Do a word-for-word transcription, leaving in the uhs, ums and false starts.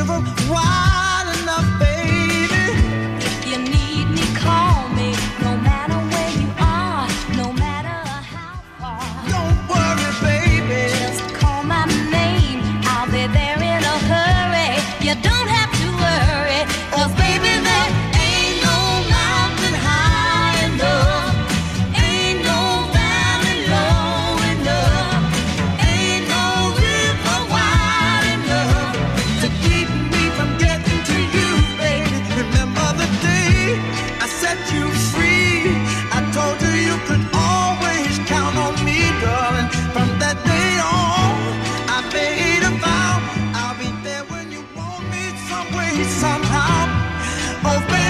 river wide enough, baby. If you need me, call me. No matter where you are, no matter how far. Don't worry, baby. Just call my name. I'll be there in a hurry. You don't have to worry. Cause baby, there ain't no mountain high enough. Ain't no valley low enough. Ain't no river wide enough To keep me from getting to you, baby. Remember the day I set you free. I told you you could always count on me, darling. From that day on, I made a vow. I'll be there when you want me, some way, somehow. Oh, baby.